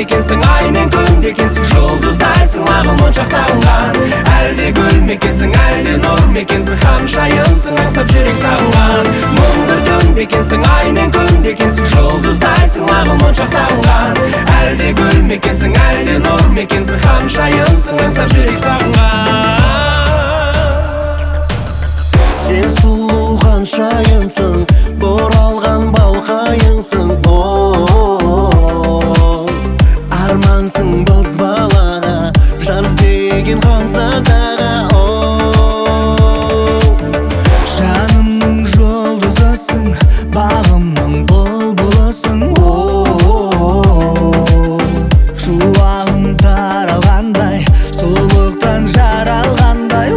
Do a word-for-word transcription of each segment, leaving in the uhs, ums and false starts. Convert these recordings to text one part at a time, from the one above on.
мекенсің, аймен күн мекенсің, жұлдыздайсың, ағыл моншақталған. Әлде гүл мекенсің, әлде нұр мекенсің, ханшайымсың, аңсап жүрек сағынған. Мың бір түн мекенсің, аймен күн мекенсің, жұлдыздайсың, ағыл моншақталған. Әлде гүл мекенсің, әлде нұр мекенсің, ханшайымсың, аңсап жүрек сағынған. Сен сұлу ханшайымсың, бұралған балқайыңсың. Армансың боз балаға, жар іздеген ханзадаға. Жанымның жұлдызысың, бағымның бұлбұлысың. Шуағым таралғандай, сұлулықтан жаралғандай.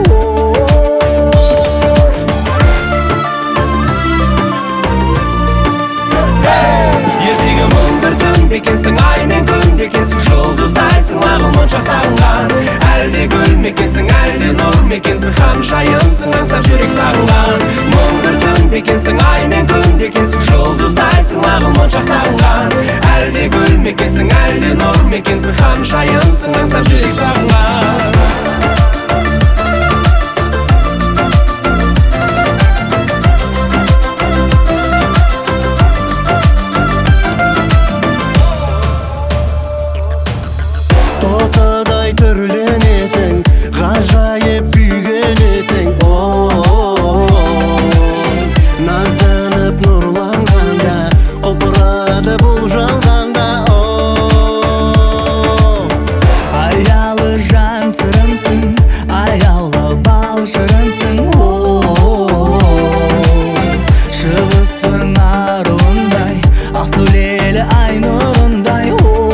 Ертегі мың бір түн мекенсің, аймен күн мекенсің, жұлдыздайсың, ағыл моншақталған. Әлде гүл мекенсің, әлде нұр мекенсің, ханшайымсың, аңсап жүрек сағынған. Мың бір түн мекенсің, аймен күн мекенсің, жұлдыздайсың, ағыл моншақталған. Әлде гүл мекенсің, әлде нұр мекенсің, ханшайымсың, аңсап жүрек сағынған. Тотадай түрленесің, ғажайып күйгенесің. Назданып нұрланғанда, құлпырады бұл жалғанда. Аялы жан сырымсың, аяулы бал шырынсың. Шығыстың аруындай, ақ сәулелі ай нұрындай.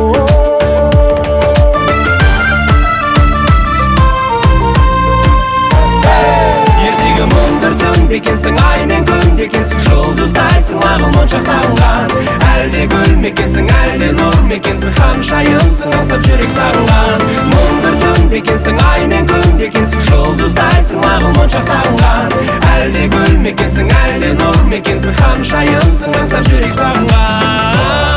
Мекенсің, аймен күн мекенсің, жұлдыздайсың, ағыл моншақталған. Әлде гүл мекенсің, әлде нұр мекенсің, ханшайымсың, аңсап жүрек сағынған. Мың бір түн мекенсің, аймен күн мекенсің, жұлдыздайсың, ағыл моншақталған. Әлде гүл мекенсің, әлде нұр мекенсің, ханшайымсың, аңсап жүрек сағынған.